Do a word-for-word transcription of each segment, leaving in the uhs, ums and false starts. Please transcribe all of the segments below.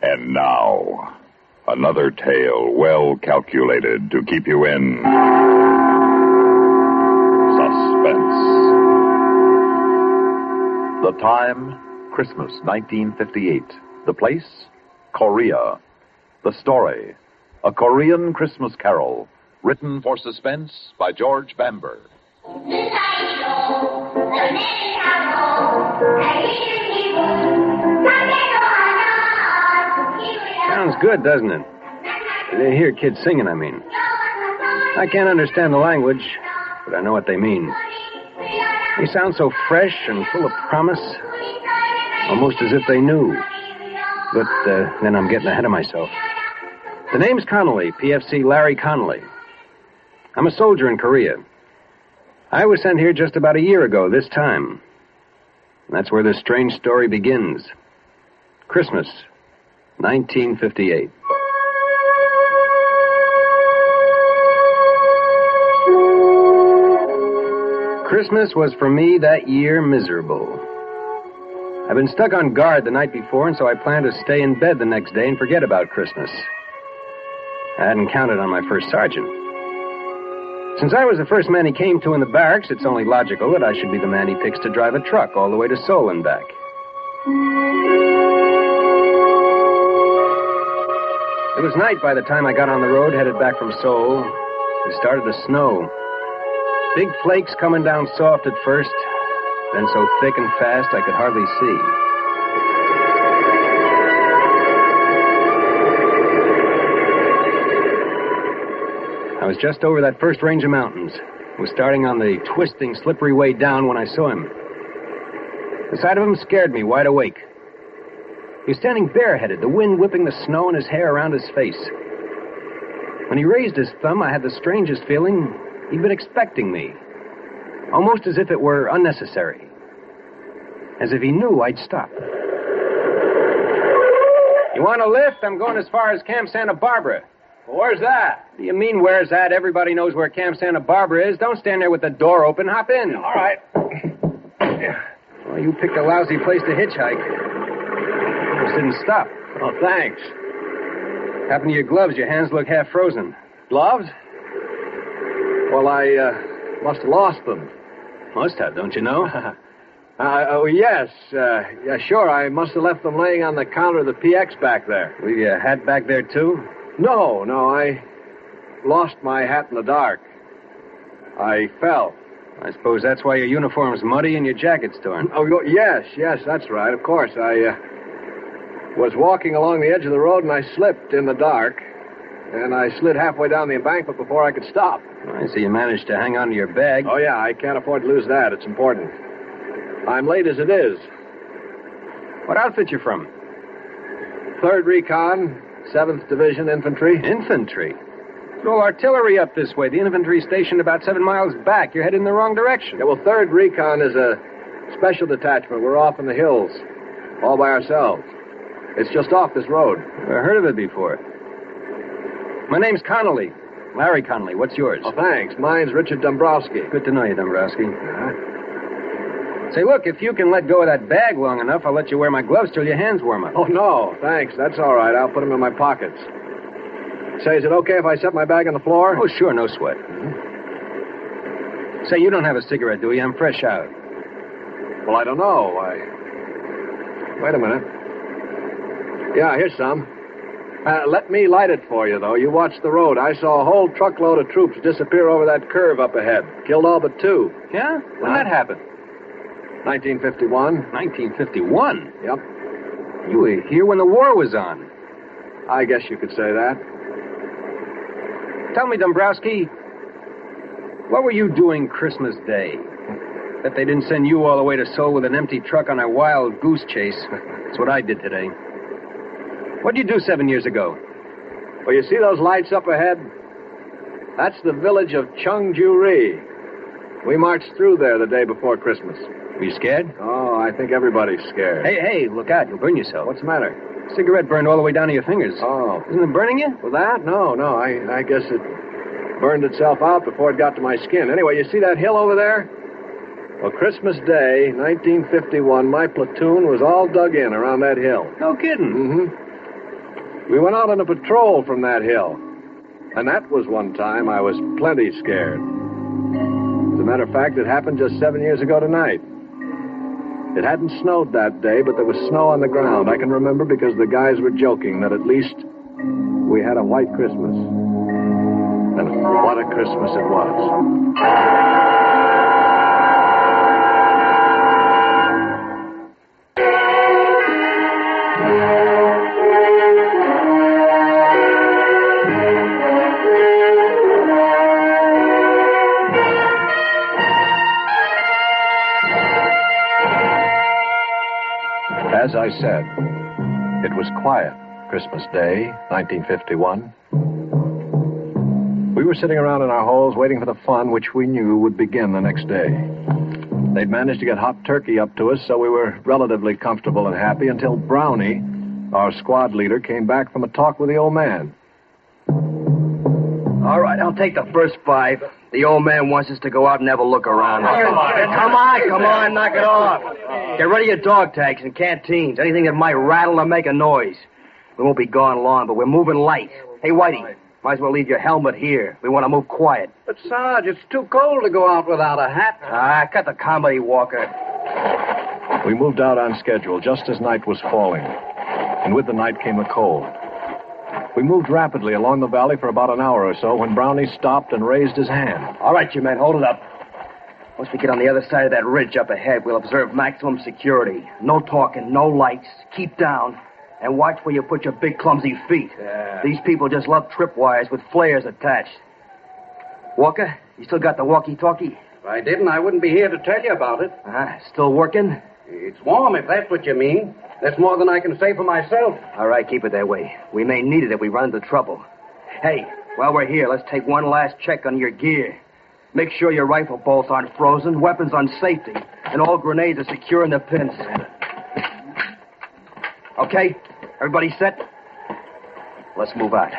And now, another tale well calculated to keep you in suspense. The time, Christmas nineteen fifty-eight. The place, Korea. The story, a Korean Christmas carol, written for suspense by George Bamber. Sounds good, doesn't it? They hear kids singing, I mean. I can't understand the language, but I know what they mean. They sound so fresh and full of promise, almost as if they knew. But uh, then I'm getting ahead of myself. The name's Connolly, P F C Larry Connolly. I'm a soldier in Korea. I was sent here just about a year ago this time. That's where this strange story begins. Christmas, nineteen fifty-eight. Christmas was for me that year miserable. I'd been stuck on guard the night before, and so I planned to stay in bed the next day and forget about Christmas. I hadn't counted on my first sergeant. Since I was the first man he came to in the barracks, it's only logical that I should be the man he picks to drive a truck all the way to Seoul and back. It was night by the time I got on the road headed back from Seoul. It started to snow. Big flakes coming down soft at first, then so thick and fast I could hardly see. I was just over that first range of mountains. Was starting on the twisting, slippery way down when I saw him. The sight of him scared me wide awake. He was standing bareheaded, the wind whipping the snow and his hair around his face. When he raised his thumb, I had the strangest feeling he'd been expecting me. Almost as if it were unnecessary. As if he knew I'd stop. You want a lift? I'm going as far as Camp Santa Barbara. Well, where's that? What do you mean, where's that? Everybody knows where Camp Santa Barbara is. Don't stand there with the door open. Hop in. All right. Well, you picked a lousy place to hitchhike. Just didn't stop. Oh, thanks. Happened to your gloves? Your hands look half frozen. Gloves? Well, I uh, must have lost them. Must have, don't you know? uh, oh, yes. Uh, yeah, sure. I must have left them laying on the counter of the P X back there. Leave your hat back there, too? No, no. I lost my hat in the dark. I fell. I suppose that's why your uniform's muddy and your jacket's torn. Oh, yes, yes, that's right. Of course. I uh, was walking along the edge of the road and I slipped in the dark. And I slid halfway down the embankment before I could stop. I see you managed to hang on to your bag. Oh, yeah, I can't afford to lose that. It's important. I'm late as it is. What outfit you from? Third Recon, seventh Division Infantry. Infantry? Throw artillery up this way. The infantry stationed about seven miles back. You're headed in the wrong direction. Yeah, well, third Recon is a special detachment. We're off in the hills, all by ourselves. It's just off this road. Never heard of it before. My name's Connolly. Larry Connolly. What's yours? Oh, thanks. Mine's Richard Dombrowski. Good to know you, Dombrowski. Uh-huh. Say, look, if you can let go of that bag long enough, I'll let you wear my gloves till your hands warm up. Oh, no, thanks. That's all right. I'll put them in my pockets. Say, is it okay if I set my bag on the floor? Oh, sure, no sweat. Mm-hmm. Say, you don't have a cigarette, do you? I'm fresh out. Well, I don't know. I... Wait a minute. Yeah, here's some. Uh, let me light it for you, though. You watch the road. I saw a whole truckload of troops disappear over that curve up ahead. Killed all but two. Yeah? When huh? that happened? nineteen fifty-one. nineteen fifty-one? Yep. You were here when the war was on. I guess you could say that. Tell me, Dombrowski, what were you doing Christmas Day? That they didn't send you all the way to Seoul with an empty truck on a wild goose chase. That's what I did today. What'd you do seven years ago? Well, you see those lights up ahead? That's the village of Cheongju-ri. We marched through there the day before Christmas. Were you scared? Oh, I think everybody's scared. Hey, hey, look out. You'll burn yourself. What's the matter? Cigarette burned all the way down to your fingers. Oh. Isn't it burning you? Well, that? No, no. I, I guess it burned itself out before it got to my skin. Anyway, you see that hill over there? Well, Christmas Day, nineteen fifty-one, my platoon was all dug in around that hill. No kidding. Mm-hmm. We went out on a patrol from that hill. And that was one time I was plenty scared. As a matter of fact, it happened just seven years ago tonight. It hadn't snowed that day, but there was snow on the ground. I can remember because the guys were joking that at least we had a white Christmas. And what a Christmas it was. As I said, it was quiet Christmas Day, nineteen fifty-one. We were sitting around in our holes waiting for the fun which we knew would begin the next day. They'd managed to get hot turkey up to us, so we were relatively comfortable and happy until Brownie, our squad leader, came back from a talk with the old man. All right, I'll take the first five. The old man wants us to go out and have a look around. Come on, come on, knock it off. Get ready your dog tags and canteens, anything that might rattle or make a noise. We won't be gone long, but we're moving light. Hey, Whitey, might as well leave your helmet here. We want to move quiet. But, Sarge, it's too cold to go out without a hat. Ah, cut the comedy, Walker. We moved out on schedule just as night was falling. And with the night came the cold. We moved rapidly along the valley for about an hour or so when Brownie stopped and raised his hand. All right, you men, hold it up. Once we get on the other side of that ridge up ahead, we'll observe maximum security. No talking, no lights. Keep down. And watch where you put your big, clumsy feet. Yeah. These people just love tripwires with flares attached. Walker, you still got the walkie-talkie? If I didn't, I wouldn't be here to tell you about it. Uh-huh. Still working? It's warm, if that's what you mean. That's more than I can say for myself. All right, keep it that way. We may need it if we run into trouble. Hey, while we're here, let's take one last check on your gear. Make sure your rifle bolts aren't frozen, weapons on safety, and all grenades are secure in the pins. Okay? Everybody set? Let's move out.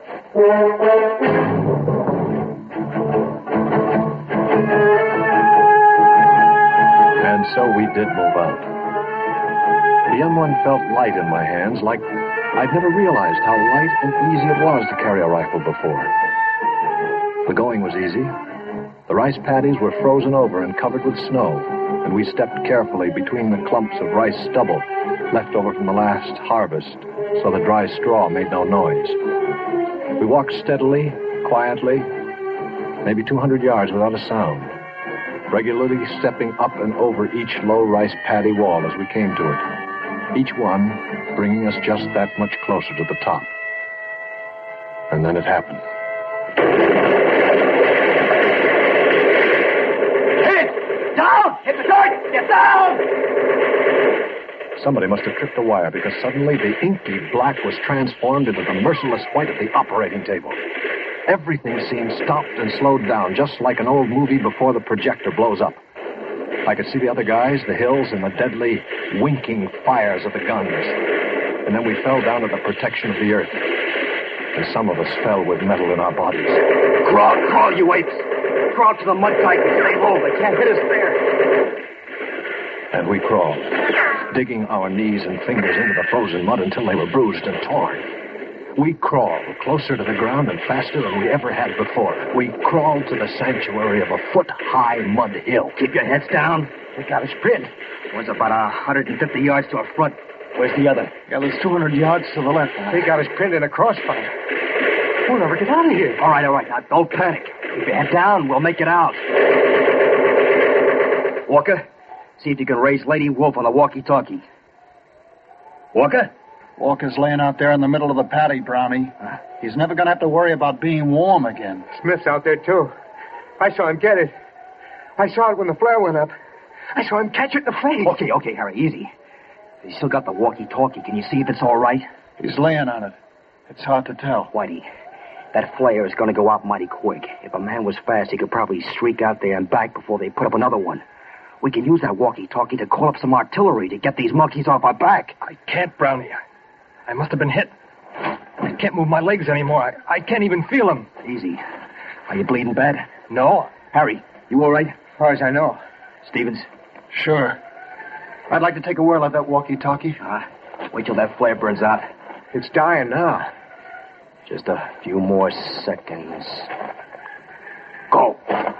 And so we did move out. The M one felt light in my hands, like I'd never realized how light and easy it was to carry a rifle before. The going was easy. The rice paddies were frozen over and covered with snow, and we stepped carefully between the clumps of rice stubble left over from the last harvest, so the dry straw made no noise. We walked steadily, quietly, maybe two hundred yards without a sound, regularly stepping up and over each low rice paddy wall as we came to it, each one bringing us just that much closer to the top. And then it happened. Hit! Down! Hit the dirt! Get down! Somebody must have tripped a wire because suddenly the inky black was transformed into the merciless white of the operating table. Everything seemed stopped and slowed down, just like an old movie before the projector blows up. I could see the other guys, the hills, and the deadly, winking fires of the guns. And then we fell down to the protection of the earth. And some of us fell with metal in our bodies. Crawl, crawl, you apes! Crawl to the mud tight and stay low. They can't hit us there. And we crawled, digging our knees and fingers into the frozen mud until they were bruised and torn. We crawled closer to the ground and faster than we ever had before. We crawled to the sanctuary of a foot-high mud hill. Keep your heads down. We got a sprint. One's about one hundred fifty yards to our front. Where's the other? Yeah, there's two hundred yards to the left. They got us pinned in a crossfire. We'll never get out of here. All right, all right. Now, don't panic. Keep your head down. We'll make it out. Walker, see if you can raise Lady Wolf on the walkie-talkie. Walker? Walker's laying out there in the middle of the paddy, Brownie. Huh? He's never going to have to worry about being warm again. Smith's out there, too. I saw him get it. I saw it when the flare went up. I saw him catch it in the face. Okay, okay, Harry, easy. He's still got the walkie-talkie. Can you see if it's all right? He's laying on it. It's hard to tell. Whitey, that flare is going to go out mighty quick. If a man was fast, he could probably streak out there and back before they put up another one. We can use that walkie-talkie to call up some artillery to get these monkeys off our back. I can't, Brownie. I must have been hit. I can't move my legs anymore. I, I can't even feel them. Easy. Are you bleeding bad? No. Harry, you all right? As far as I know. Stevens? Sure. I'd like to take a whirl at that walkie-talkie. Uh, wait till that flare burns out. It's dying now. Just a few more seconds. Go.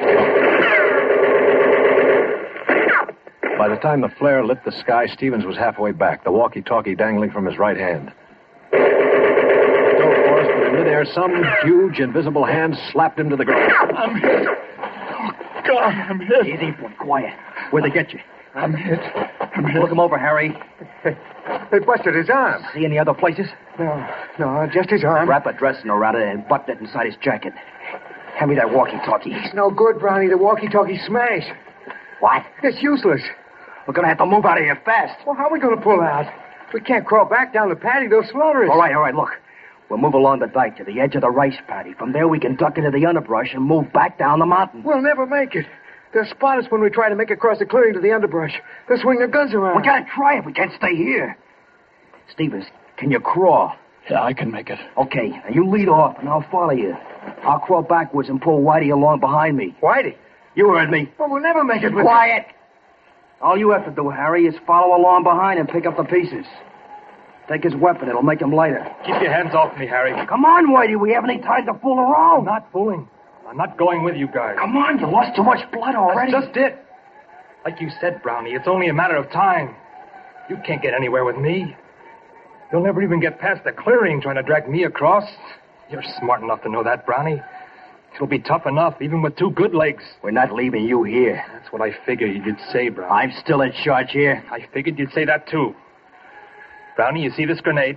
By the time the flare lit the sky, Stevens was halfway back, the walkie-talkie dangling from his right hand. He dove for us, but in midair, some huge, invisible hand slapped him to the ground. I'm hit. Oh, God, I'm hit. Easy, boy. Quiet. Where'd they get you? I'm hit. I'm hit. Look him over, Harry. They busted his arm. See any other places? No, no, just his arm. Wrap a dressing around it and button it inside his jacket. Hand me that walkie-talkie. It's no good, Brownie. The walkie-talkie smashed. What? It's useless. We're gonna have to move out of here fast. Well, how are we going to pull out? We can't crawl back down the paddy. They'll slaughter us. All right, all right, look. We'll move along the dike to the edge of the rice paddy. From there, we can duck into the underbrush and move back down the mountain. We'll never make it. They'll spot us when we try to make it across the clearing to the underbrush. They'll swing their guns around. We gotta try it. We can't stay here. Stevens, can you crawl? Yeah, I can make it. Okay, now you lead off, and I'll follow you. I'll crawl backwards and pull Whitey along behind me. Whitey? You heard me. Well, we'll never make it with... Quiet! All you have to do, Harry, is follow along behind and pick up the pieces. Take his weapon. It'll make him lighter. Keep your hands off me, Harry. Come on, Whitey. We haven't any time to fool around. I'm not fooling. I'm not going with you guys. Come on. You lost too much blood already. That's just it. Like you said, Brownie, it's only a matter of time. You can't get anywhere with me. You'll never even get past the clearing trying to drag me across. You're smart enough to know that, Brownie. It'll be tough enough, even with two good legs. We're not leaving you here. That's what I figured you'd say, Brownie. I'm still in charge here. I figured you'd say that, too. Brownie, you see this grenade?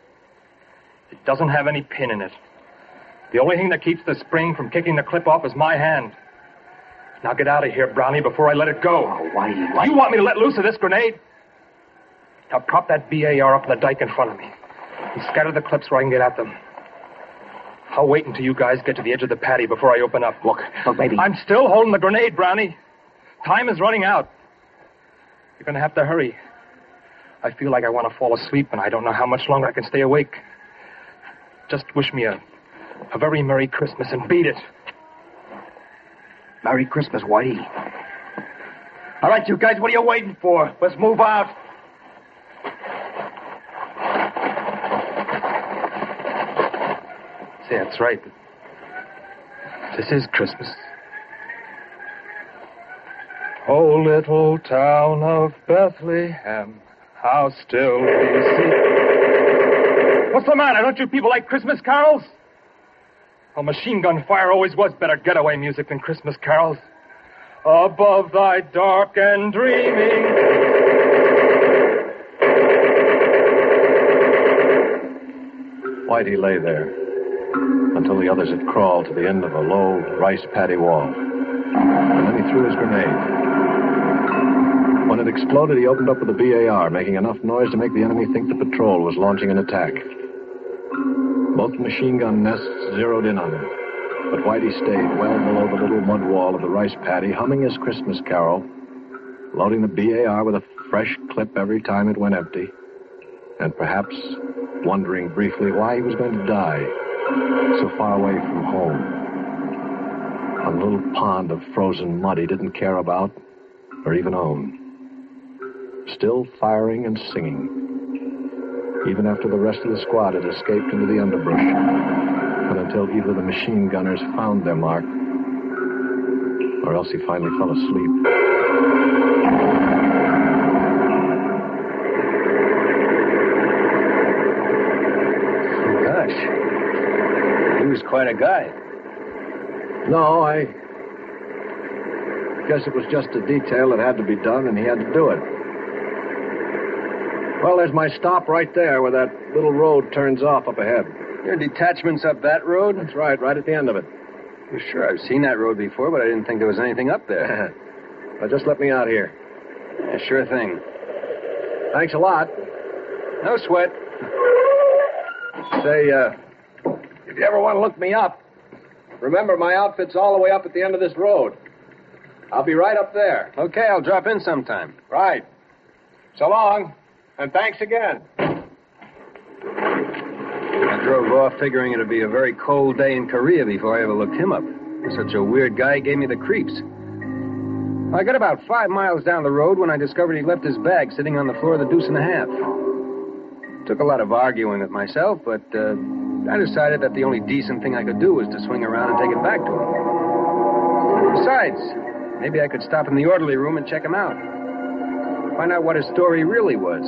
It doesn't have any pin in it. The only thing that keeps the spring from kicking the clip off is my hand. Now get out of here, Brownie, before I let it go. Oh, Whitey, Whitey. You want me to let loose of this grenade? Now prop that B A R up in the dike in front of me and scatter the clips where I can get at them. I'll wait until you guys get to the edge of the paddy before I open up. Look, look, baby. I'm still holding the grenade, Brownie. Time is running out. You're going to have to hurry. I feel like I want to fall asleep, and I don't know how much longer I can stay awake. Just wish me a, a very Merry Christmas and beat it. Merry Christmas, Whitey. All right, you guys, what are you waiting for? Let's move out. Say, that's right. This is Christmas. Oh, little town of Bethlehem, how still we see. What's the matter? Don't you people like Christmas carols? Well, machine gun fire always was better getaway music than Christmas carols. Above thy dark and dreaming. Whitey lay there until the others had crawled to the end of a low rice paddy wall. And then he threw his grenade. When it exploded, he opened up with the B A R, making enough noise to make the enemy think the patrol was launching an attack. Both machine gun nests zeroed in on him, but Whitey stayed well below the little mud wall of the rice paddy, humming his Christmas carol, loading the B A R with a fresh clip every time it went empty, and perhaps wondering briefly why he was going to die so far away from home, on a little pond of frozen mud he didn't care about or even own. Still firing and singing, even after the rest of the squad had escaped into the underbrush, and until either the machine gunners found their mark, or else he finally fell asleep. Gosh, he was quite a guy. No, I guess it was just a detail that had to be done, and he had to do it. Well, there's my stop right there where that little road turns off up ahead. Your detachment's up that road? That's right, right at the end of it. Well, sure, I've seen that road before, but I didn't think there was anything up there. Now, just let me out here. Yeah, sure thing. Thanks a lot. No sweat. Say, uh, if you ever want to look me up, remember my outfit's all the way up at the end of this road. I'll be right up there. Okay, I'll drop in sometime. Right. So long, and thanks again. I drove off figuring it'd be a very cold day in Korea before I ever looked him up. Such a weird guy, gave me the creeps. I got about five miles down the road when I discovered he left his bag sitting on the floor of the Deuce and a Half. Took a lot of arguing with myself, but uh, I decided that the only decent thing I could do was to swing around and take it back to him. Besides, maybe I could stop in the orderly room and check him out. Find out what his story really was.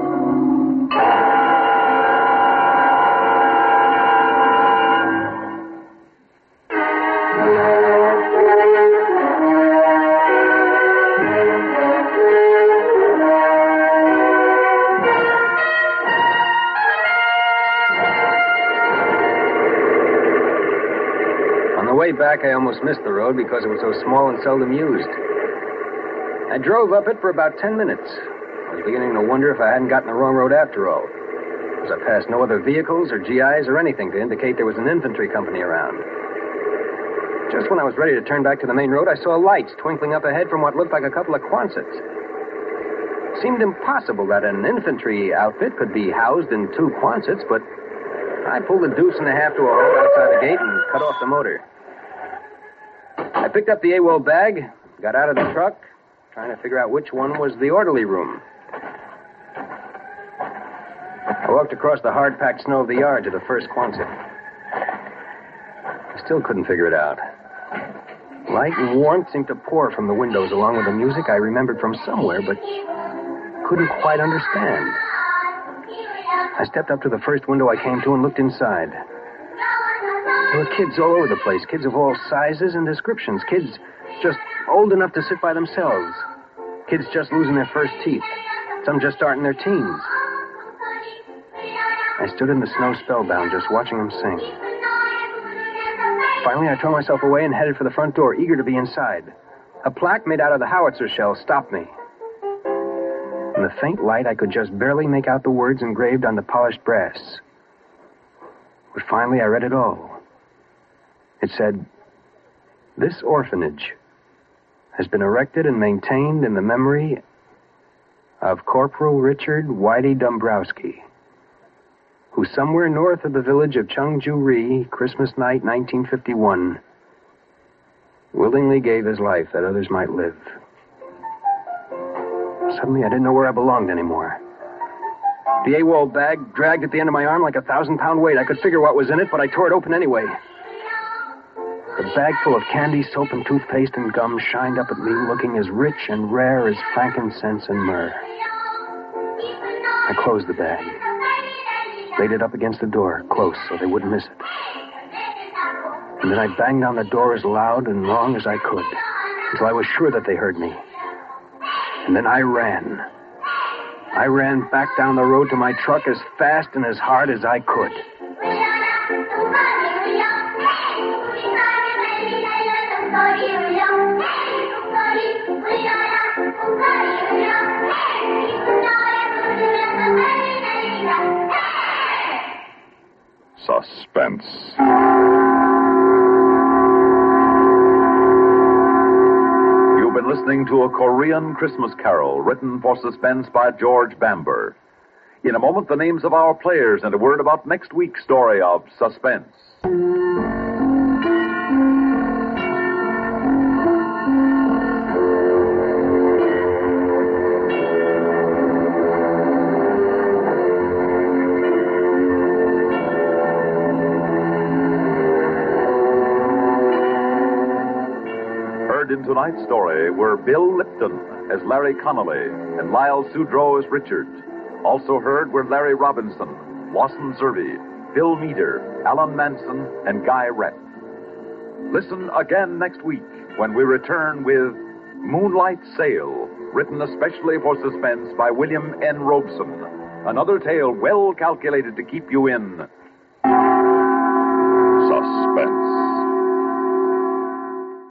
Back, I almost missed the road because it was so small and seldom used. I drove up it for about ten minutes. I was beginning to wonder if I hadn't gotten the wrong road after all, as I passed no other vehicles or G Is or anything to indicate there was an infantry company around. Just when I was ready to turn back to the main road, I saw lights twinkling up ahead from what looked like a couple of Quonsets. It seemed impossible that an infantry outfit could be housed in two Quonsets, but I pulled a deuce and a half to a hole outside the gate and cut off the motor. I picked up the AWOL bag, got out of the truck, trying to figure out which one was the orderly room. I walked across the hard-packed snow of the yard to the first Quonset. I still couldn't figure it out. Light and warmth seemed to pour from the windows along with the music I remembered from somewhere, but couldn't quite understand. I stepped up to the first window I came to and looked inside. There were kids all over the place, kids of all sizes and descriptions, kids just old enough to sit by themselves, kids just losing their first teeth, some just starting their teens. I stood in the snow spellbound, just watching them sing. Finally, I tore myself away and headed for the front door, eager to be inside. A plaque made out of the howitzer shell stopped me. In the faint light, I could just barely make out the words engraved on the polished brass. But finally, I read it all. It said, "This orphanage has been erected and maintained in the memory of Corporal Richard Whitey Dombrowski, who somewhere north of the village of Chungju-ri, Christmas night, nineteen fifty-one, willingly gave his life that others might live." Suddenly, I didn't know where I belonged anymore. The AWOL bag dragged at the end of my arm like a thousand-pound weight. I could figure what was in it, but I tore it open anyway. The bag full of candy, soap, and toothpaste and gum shined up at me, looking as rich and rare as frankincense and myrrh. I closed the bag, laid it up against the door, close, so they wouldn't miss it. And then I banged on the door as loud and long as I could, until I was sure that they heard me. And then I ran. I ran back down the road to my truck as fast and as hard as I could. Suspense. You've been listening to a Korean Christmas Carol written for suspense by George Bamber. In a moment, the names of our players and a word about next week's story of Suspense. In tonight's story were Bill Lipton as Larry Connolly and Lyle Sudrow as Richard. Also heard were Larry Robinson, Lawson Zerby, Phil Meader, Alan Manson, and Guy Rett. Listen again next week when we return with Moonlight Sail, written especially for suspense by William N. Robeson. Another tale well calculated to keep you in